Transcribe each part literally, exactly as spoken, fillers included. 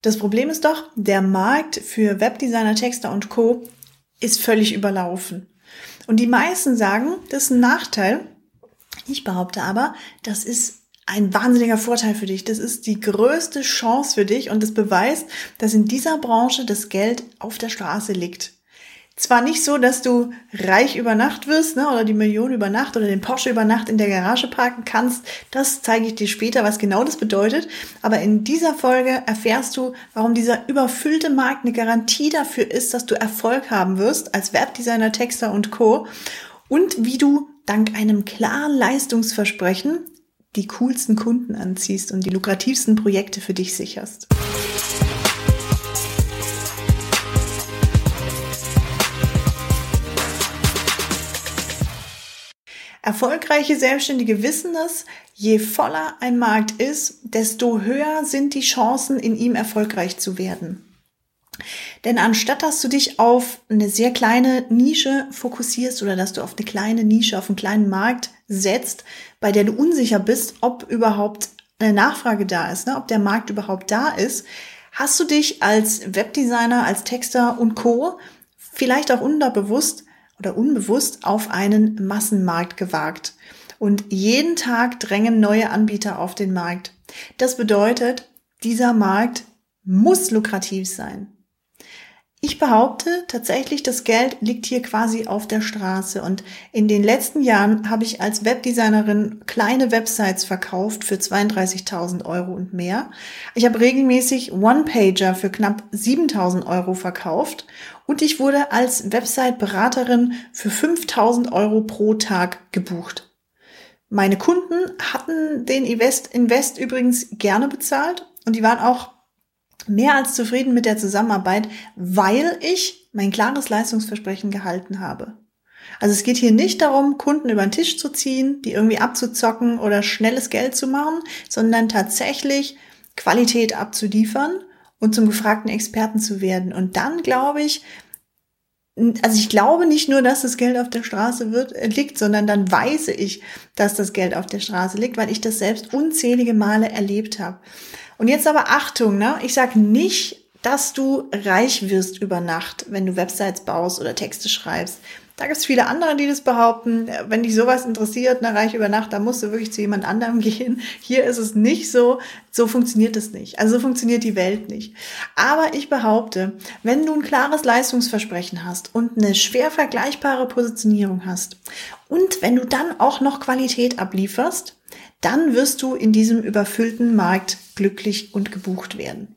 Das Problem ist doch, der Markt für Webdesigner, Texter und Co. ist völlig überlaufen. Und die meisten sagen, das ist ein Nachteil. Ich behaupte aber, das ist ein wahnsinniger Vorteil für dich. Das ist die größte Chance für dich und das beweist, dass in dieser Branche das Geld auf der Straße liegt. Zwar nicht so, dass du reich über Nacht wirst, ne, oder die Million über Nacht oder den Porsche über Nacht in der Garage parken kannst. Das zeige ich dir später, was genau das bedeutet. Aber in dieser Folge erfährst du, warum dieser überfüllte Markt eine Garantie dafür ist, dass du Erfolg haben wirst als Webdesigner, Texter und Co. Und wie du dank einem klaren Leistungsversprechen die coolsten Kunden anziehst und die lukrativsten Projekte für dich sicherst. Erfolgreiche Selbstständige wissen es, je voller ein Markt ist, desto höher sind die Chancen, in ihm erfolgreich zu werden. Denn anstatt dass du dich auf eine sehr kleine Nische fokussierst oder dass du auf eine kleine Nische, auf einen kleinen Markt setzt, bei der du unsicher bist, ob überhaupt eine Nachfrage da ist, ne, ob der Markt überhaupt da ist, hast du dich als Webdesigner, als Texter und Co. vielleicht auch unterbewusst oder unbewusst auf einen Massenmarkt gewagt. Und jeden Tag drängen neue Anbieter auf den Markt. Das bedeutet, dieser Markt muss lukrativ sein. Ich behaupte tatsächlich, das Geld liegt hier quasi auf der Straße. Und in den letzten Jahren habe ich als Webdesignerin kleine Websites verkauft für zweiunddreißigtausend Euro und mehr. Ich habe regelmäßig One-Pager für knapp siebentausend Euro verkauft. Und ich wurde als Website-Beraterin für fünftausend Euro pro Tag gebucht. Meine Kunden hatten den Invest, Invest übrigens gerne bezahlt und die waren auch mehr als zufrieden mit der Zusammenarbeit, weil ich mein klares Leistungsversprechen gehalten habe. Also es geht hier nicht darum, Kunden über den Tisch zu ziehen, die irgendwie abzuzocken oder schnelles Geld zu machen, sondern tatsächlich Qualität abzuliefern und zum gefragten Experten zu werden. Und dann glaube ich, also ich glaube nicht nur, dass das Geld auf der Straße wird, äh, liegt, sondern dann weiß ich, dass das Geld auf der Straße liegt, weil ich das selbst unzählige Male erlebt habe. Und jetzt aber Achtung, ne? Ich sage nicht, dass du reich wirst über Nacht, wenn du Websites baust oder Texte schreibst. Da gibt es viele andere, die das behaupten. Wenn dich sowas interessiert, ne, reich über Nacht, dann musst du wirklich zu jemand anderem gehen. Hier ist es nicht so. So funktioniert es nicht. Also so funktioniert die Welt nicht. Aber ich behaupte, wenn du ein klares Leistungsversprechen hast und eine schwer vergleichbare Positionierung hast und wenn du dann auch noch Qualität ablieferst, dann wirst du in diesem überfüllten Markt glücklich und gebucht werden.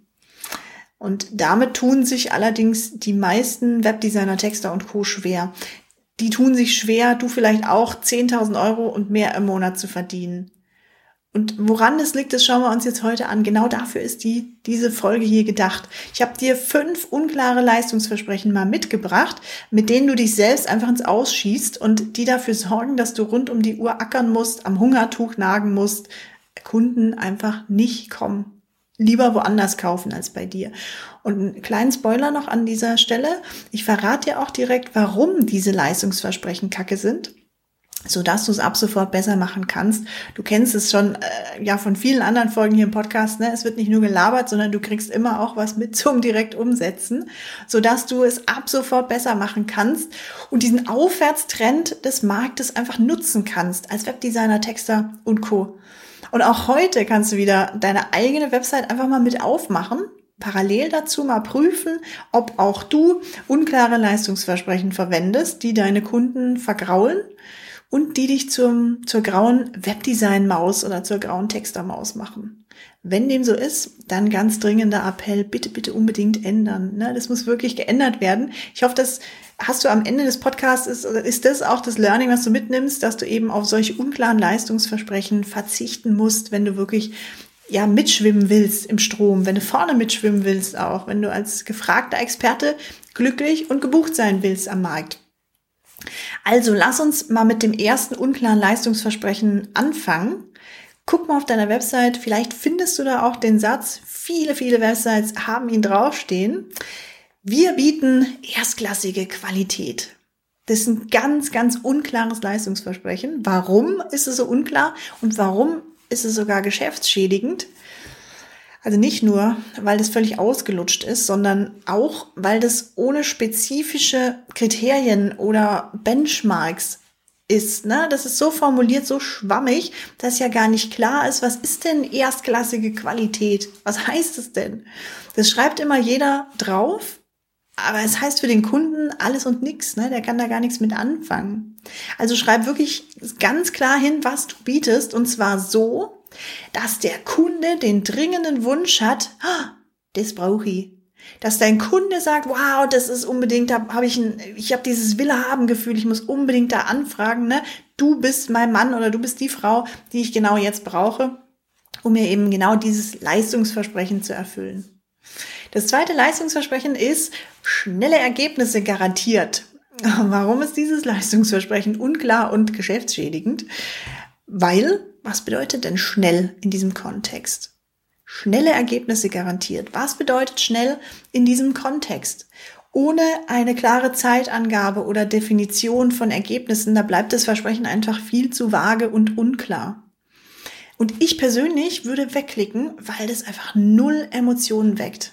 Und damit tun sich allerdings die meisten Webdesigner, Texter und Co. schwer. Die tun sich schwer, du vielleicht auch zehntausend Euro und mehr im Monat zu verdienen. Und woran das liegt, das schauen wir uns jetzt heute an. Genau dafür ist die diese Folge hier gedacht. Ich habe dir fünf unklare Leistungsversprechen mal mitgebracht, mit denen du dich selbst einfach ins Aus schießt und die dafür sorgen, dass du rund um die Uhr ackern musst, am Hungertuch nagen musst, Kunden einfach nicht kommen. Lieber woanders kaufen als bei dir. Und einen kleinen Spoiler noch an dieser Stelle. Ich verrate dir auch direkt, warum diese Leistungsversprechen kacke sind, sodass du es ab sofort besser machen kannst. Du kennst es schon äh, ja von vielen anderen Folgen hier im Podcast. Ne? Es wird nicht nur gelabert, sondern du kriegst immer auch was mit zum direkt umsetzen, sodass du es ab sofort besser machen kannst und diesen Aufwärtstrend des Marktes einfach nutzen kannst als Webdesigner, Texter und Co. Und auch heute kannst du wieder deine eigene Website einfach mal mit aufmachen, parallel dazu mal prüfen, ob auch du unklare Leistungsversprechen verwendest, die deine Kunden vergraulen und die dich zum, zur grauen Webdesign-Maus oder zur grauen Texter-Maus machen. Wenn dem so ist, dann ganz dringender Appell, bitte, bitte unbedingt ändern. Ne? Das muss wirklich geändert werden. Ich hoffe, das hast du am Ende des Podcasts, ist, ist das auch das Learning, was du mitnimmst, dass du eben auf solche unklaren Leistungsversprechen verzichten musst, wenn du wirklich ja mitschwimmen willst im Strom, wenn du vorne mitschwimmen willst auch, wenn du als gefragter Experte glücklich und gebucht sein willst am Markt. Also lass uns mal mit dem ersten unklaren Leistungsversprechen anfangen. Guck mal auf deiner Website, vielleicht findest du da auch den Satz, viele, viele Websites haben ihn draufstehen. Wir bieten erstklassige Qualität. Das ist ein ganz, ganz unklares Leistungsversprechen. Warum ist es so unklar und warum ist es sogar geschäftsschädigend? Also nicht nur, weil das völlig ausgelutscht ist, sondern auch, weil das ohne spezifische Kriterien oder Benchmarks ist. Ne? Das ist so formuliert, so schwammig, dass ja gar nicht klar ist, was ist denn erstklassige Qualität? Was heißt es denn? Das schreibt immer jeder drauf, aber es heißt für den Kunden alles und nichts. Ne? Der kann da gar nichts mit anfangen. Also schreib wirklich ganz klar hin, was du bietest, und zwar so, dass der Kunde den dringenden Wunsch hat, ah, das brauche ich. Dass dein Kunde sagt, wow, das ist unbedingt, da habe ich ein, ich habe dieses Wille-haben-Gefühl, ich muss unbedingt da anfragen, ne? Du bist mein Mann oder du bist die Frau, die ich genau jetzt brauche, um mir eben genau dieses Leistungsversprechen zu erfüllen. Das zweite Leistungsversprechen ist, schnelle Ergebnisse garantiert. Warum ist dieses Leistungsversprechen unklar und geschäftsschädigend? Weil, was bedeutet denn schnell in diesem Kontext? Schnelle Ergebnisse garantiert. Was bedeutet schnell in diesem Kontext? Ohne eine klare Zeitangabe oder Definition von Ergebnissen, da bleibt das Versprechen einfach viel zu vage und unklar. Und ich persönlich würde wegklicken, weil das einfach null Emotionen weckt.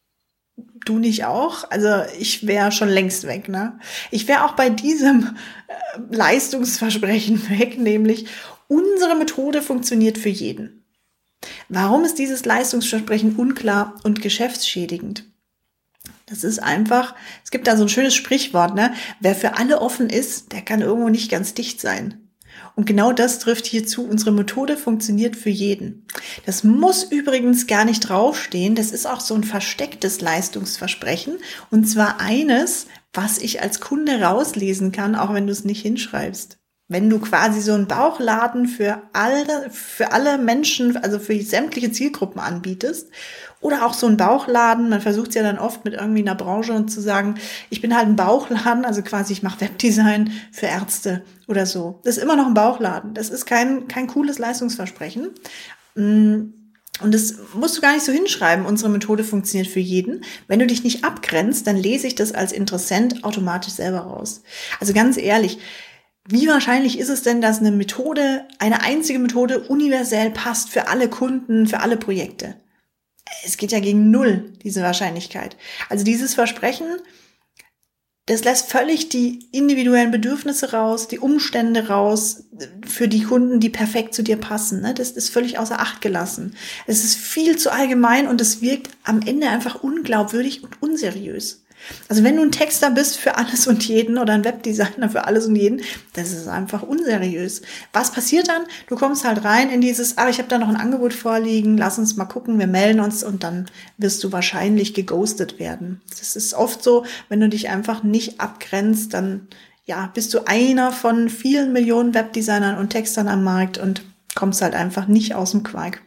Du nicht auch? Also ich wäre schon längst weg, ne? Ich wäre auch bei diesem äh, Leistungsversprechen weg, nämlich unsere Methode funktioniert für jeden. Warum ist dieses Leistungsversprechen unklar und geschäftsschädigend? Das ist einfach, es gibt da so ein schönes Sprichwort, ne? Wer für alle offen ist, der kann irgendwo nicht ganz dicht sein. Und genau das trifft hier zu. Unsere Methode funktioniert für jeden. Das muss übrigens gar nicht draufstehen. Das ist auch so ein verstecktes Leistungsversprechen. Und zwar eines, was ich als Kunde rauslesen kann, auch wenn du es nicht hinschreibst. Wenn du quasi so einen Bauchladen für alle, für alle Menschen, also für sämtliche Zielgruppen anbietest, oder auch so einen Bauchladen, man versucht es ja dann oft mit irgendwie einer Branche und zu sagen, ich bin halt ein Bauchladen, also quasi ich mache Webdesign für Ärzte oder so. Das ist immer noch ein Bauchladen. Das ist kein, kein cooles Leistungsversprechen. Und das musst du gar nicht so hinschreiben. Unsere Methode funktioniert für jeden. Wenn du dich nicht abgrenzt, dann lese ich das als Interessent automatisch selber raus. Also ganz ehrlich, wie wahrscheinlich ist es denn, dass eine Methode, eine einzige Methode universell passt für alle Kunden, für alle Projekte? Es geht ja gegen null, diese Wahrscheinlichkeit. Also dieses Versprechen, das lässt völlig die individuellen Bedürfnisse raus, die Umstände raus, für die Kunden, die perfekt zu dir passen. Das ist völlig außer Acht gelassen. Es ist viel zu allgemein und es wirkt am Ende einfach unglaubwürdig und unseriös. Also wenn du ein Texter bist für alles und jeden oder ein Webdesigner für alles und jeden, das ist einfach unseriös. Was passiert dann? Du kommst halt rein in dieses, ah, ich habe da noch ein Angebot vorliegen, lass uns mal gucken, wir melden uns, und dann wirst du wahrscheinlich geghostet werden. Das ist oft so, wenn du dich einfach nicht abgrenzt, dann ja, bist du einer von vielen Millionen Webdesignern und Textern am Markt und kommst halt einfach nicht aus dem Quark.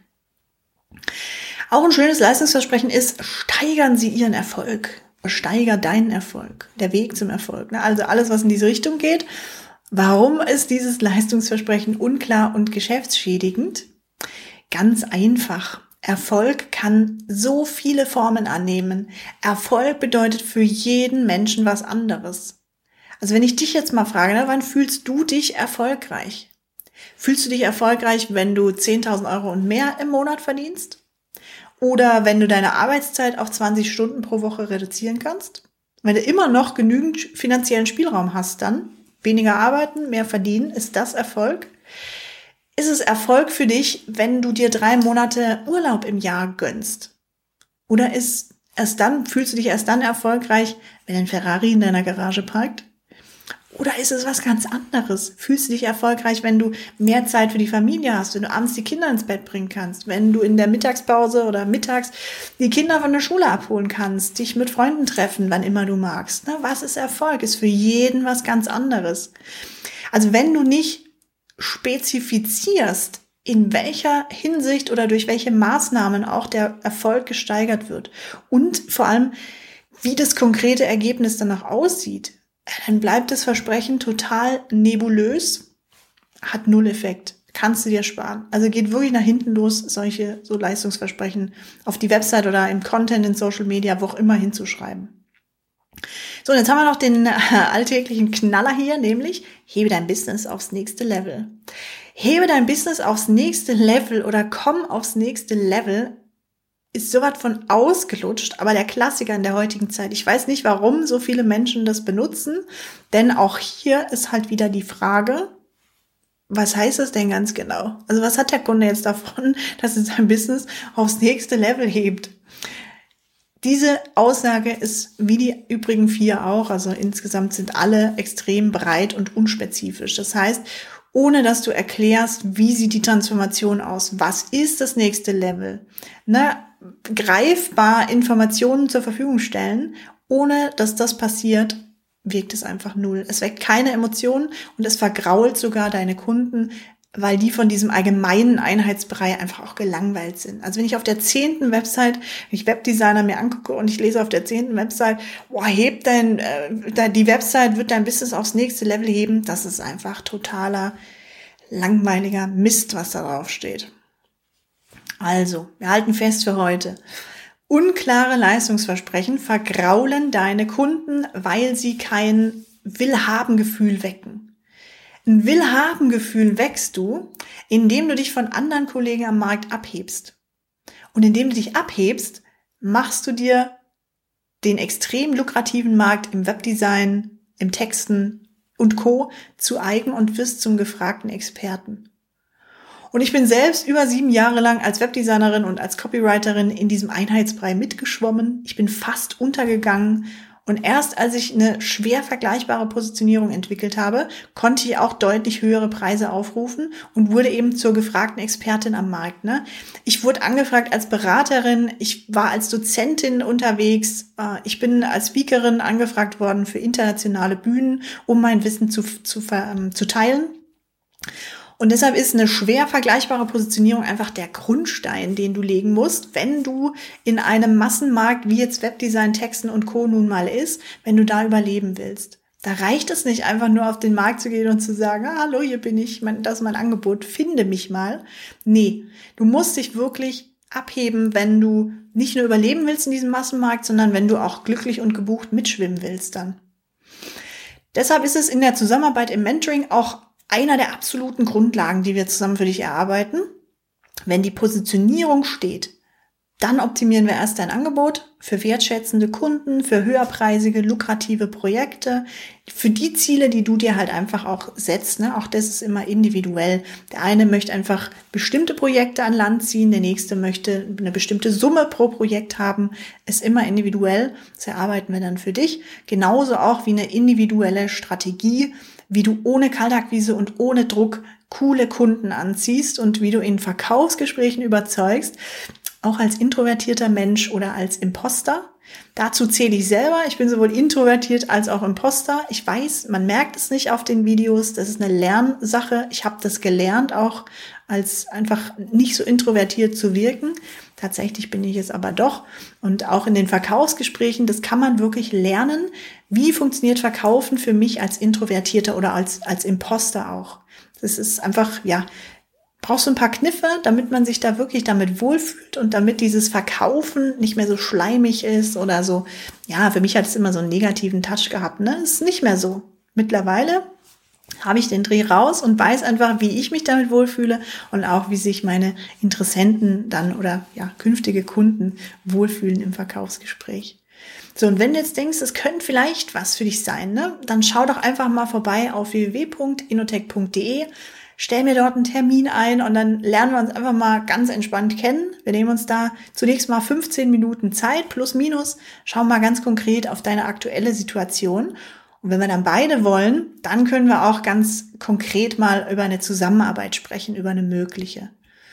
Auch ein schönes Leistungsversprechen ist, steigern Sie Ihren Erfolg. Steiger deinen Erfolg, der Weg zum Erfolg. Also alles, was in diese Richtung geht. Warum ist dieses Leistungsversprechen unklar und geschäftsschädigend? Ganz einfach. Erfolg kann so viele Formen annehmen. Erfolg bedeutet für jeden Menschen was anderes. Also wenn ich dich jetzt mal frage, ne, wann fühlst du dich erfolgreich? Fühlst du dich erfolgreich, wenn du zehntausend Euro und mehr im Monat verdienst? Oder wenn du deine Arbeitszeit auf zwanzig Stunden pro Woche reduzieren kannst? Wenn du immer noch genügend finanziellen Spielraum hast, dann weniger arbeiten, mehr verdienen, ist das Erfolg? Ist es Erfolg für dich, wenn du dir drei Monate Urlaub im Jahr gönnst? Oder ist erst dann, fühlst du dich erst dann erfolgreich, wenn ein Ferrari in deiner Garage parkt? Oder ist es was ganz anderes? Fühlst du dich erfolgreich, wenn du mehr Zeit für die Familie hast, wenn du abends die Kinder ins Bett bringen kannst, wenn du in der Mittagspause oder mittags die Kinder von der Schule abholen kannst, dich mit Freunden treffen, wann immer du magst? Na, was ist Erfolg? Ist für jeden was ganz anderes. Also wenn du nicht spezifizierst, in welcher Hinsicht oder durch welche Maßnahmen auch der Erfolg gesteigert wird und vor allem, wie das konkrete Ergebnis danach aussieht, dann bleibt das Versprechen total nebulös, hat null Effekt, kannst du dir sparen. Also geht wirklich nach hinten los, solche so Leistungsversprechen auf die Website oder im Content in Social Media, wo auch immer hinzuschreiben. So, und jetzt haben wir noch den äh, alltäglichen Knaller hier, nämlich hebe dein Business aufs nächste Level. Hebe dein Business aufs nächste Level oder komm aufs nächste Level ist sowas von ausgelutscht, aber der Klassiker in der heutigen Zeit. Ich weiß nicht, warum so viele Menschen das benutzen, denn auch hier ist halt wieder die Frage, was heißt das denn ganz genau? Also was hat der Kunde jetzt davon, dass es sein Business aufs nächste Level hebt? Diese Aussage ist wie die übrigen vier auch, also insgesamt sind alle extrem breit und unspezifisch. Das heißt, ohne dass du erklärst, wie sieht die Transformation aus, was ist das nächste Level, ne? Greifbar Informationen zur Verfügung stellen, ohne dass das passiert, wirkt es einfach null. Es weckt keine Emotionen und es vergrault sogar deine Kunden, weil die von diesem allgemeinen Einheitsbrei einfach auch gelangweilt sind. Also wenn ich auf der zehnten Website, wenn ich Webdesigner mir angucke und ich lese auf der zehnten Website, boah, hebt dein, äh, die Website wird dein Business aufs nächste Level heben, das ist einfach totaler, langweiliger Mist, was da drauf steht. Also, wir halten fest für heute. Unklare Leistungsversprechen vergraulen deine Kunden, weil sie kein Willhaben-Gefühl wecken. Ein Willhaben-Gefühl wächst du, indem du dich von anderen Kollegen am Markt abhebst. Und indem du dich abhebst, machst du dir den extrem lukrativen Markt im Webdesign, im Texten und Co. zu eigen und wirst zum gefragten Experten. Und ich bin selbst über sieben Jahre lang als Webdesignerin und als Copywriterin in diesem Einheitsbrei mitgeschwommen. Ich bin fast untergegangen. Und erst als ich eine schwer vergleichbare Positionierung entwickelt habe, konnte ich auch deutlich höhere Preise aufrufen und wurde eben zur gefragten Expertin am Markt. Ne? Ich wurde angefragt als Beraterin, ich war als Dozentin unterwegs, ich bin als Speakerin angefragt worden für internationale Bühnen, um mein Wissen zu, zu, zu teilen. Und deshalb ist eine schwer vergleichbare Positionierung einfach der Grundstein, den du legen musst, wenn du in einem Massenmarkt, wie jetzt Webdesign, Texten und Co. nun mal ist, wenn du da überleben willst. Da reicht es nicht einfach nur auf den Markt zu gehen und zu sagen, ah, hallo, hier bin ich, das ist mein Angebot, finde mich mal. Nee, du musst dich wirklich abheben, wenn du nicht nur überleben willst in diesem Massenmarkt, sondern wenn du auch glücklich und gebucht mitschwimmen willst dann. Deshalb ist es in der Zusammenarbeit im Mentoring auch einer der absoluten Grundlagen, die wir zusammen für dich erarbeiten. Wenn die Positionierung steht, dann optimieren wir erst dein Angebot für wertschätzende Kunden, für höherpreisige, lukrative Projekte, für die Ziele, die du dir halt einfach auch setzt. Ne? Auch das ist immer individuell. Der eine möchte einfach bestimmte Projekte an Land ziehen, der nächste möchte eine bestimmte Summe pro Projekt haben. Ist immer individuell. Das erarbeiten wir dann für dich. Genauso auch wie eine individuelle Strategie, wie du ohne Kaltakquise und ohne Druck coole Kunden anziehst und wie du in Verkaufsgesprächen überzeugst, auch als introvertierter Mensch oder als Imposter. Dazu zähle ich selber. Ich bin sowohl introvertiert als auch Imposter. Ich weiß, man merkt es nicht auf den Videos. Das ist eine Lernsache. Ich habe das gelernt, auch als einfach nicht so introvertiert zu wirken. Tatsächlich bin ich es aber doch. Und auch in den Verkaufsgesprächen, das kann man wirklich lernen. Wie funktioniert Verkaufen für mich als Introvertierter oder als, als Imposter auch? Das ist einfach, ja, brauchst du ein paar Kniffe, damit man sich da wirklich damit wohlfühlt und damit dieses Verkaufen nicht mehr so schleimig ist oder so. Ja, für mich hat es immer so einen negativen Touch gehabt, ne? Ist nicht mehr so. Mittlerweile habe ich den Dreh raus und weiß einfach, wie ich mich damit wohlfühle und auch, wie sich meine Interessenten dann oder ja künftige Kunden wohlfühlen im Verkaufsgespräch. So, und wenn du jetzt denkst, es könnte vielleicht was für dich sein, ne, dann schau doch einfach mal vorbei auf w w w punkt innotech punkt d e, stell mir dort einen Termin ein und dann lernen wir uns einfach mal ganz entspannt kennen. Wir nehmen uns da zunächst mal fünfzehn Minuten Zeit, plus minus, schauen mal ganz konkret auf deine aktuelle Situation. Und wenn wir dann beide wollen, dann können wir auch ganz konkret mal über eine Zusammenarbeit sprechen, über eine mögliche.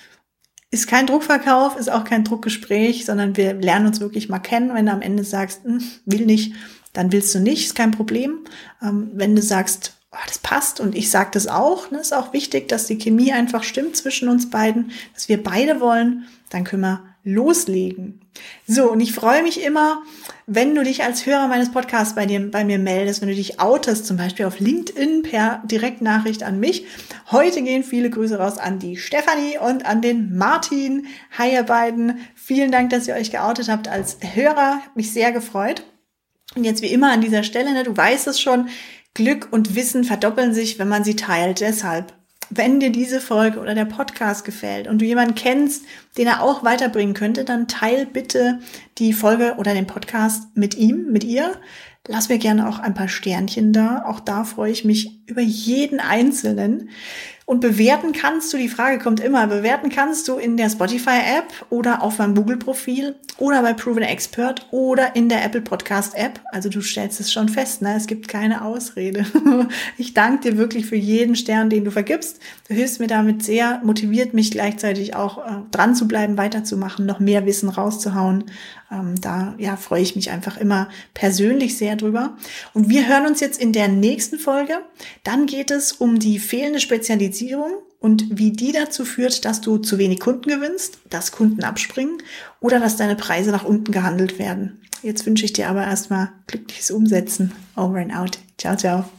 Ist kein Druckverkauf, ist auch kein Druckgespräch, sondern wir lernen uns wirklich mal kennen. Wenn du am Ende sagst, hm, will nicht, dann willst du nicht, ist kein Problem. Ähm, wenn du sagst, oh, das passt und ich sage das auch, ne, ist auch wichtig, dass die Chemie einfach stimmt zwischen uns beiden, dass wir beide wollen, dann können wir loslegen. So, und ich freue mich immer, wenn du dich als Hörer meines Podcasts bei dir, bei mir meldest, wenn du dich outest, zum Beispiel auf LinkedIn per Direktnachricht an mich. Heute gehen viele Grüße raus an die Stefanie und an den Martin. Hi ihr beiden, vielen Dank, dass ihr euch geoutet habt als Hörer, hat mich sehr gefreut. Und jetzt wie immer an dieser Stelle, ne, du weißt es schon, Glück und Wissen verdoppeln sich, wenn man sie teilt. Deshalb wenn dir diese Folge oder der Podcast gefällt und du jemanden kennst, den er auch weiterbringen könnte, dann teil bitte die Folge oder den Podcast mit ihm, mit ihr. Lass mir gerne auch ein paar Sternchen da. Auch da freue ich mich über jeden Einzelnen. Und bewerten kannst du, die Frage kommt immer, bewerten kannst du in der Spotify-App oder auf meinem Google-Profil oder bei Proven Expert oder in der Apple Podcast-App. Also du stellst es schon fest, ne? Es gibt keine Ausrede. Ich danke dir wirklich für jeden Stern, den du vergibst. Du hilfst mir damit sehr, motiviert mich gleichzeitig auch äh, dran zu bleiben, weiterzumachen, noch mehr Wissen rauszuhauen. Ähm, da ja freue ich mich einfach immer persönlich sehr drüber. Und wir hören uns jetzt in der nächsten Folge. Dann geht es um die fehlende Spezialisierung und wie die dazu führt, dass du zu wenig Kunden gewinnst, dass Kunden abspringen oder dass deine Preise nach unten gehandelt werden. Jetzt wünsche ich dir aber erstmal glückliches Umsetzen. Over and out. Ciao, ciao.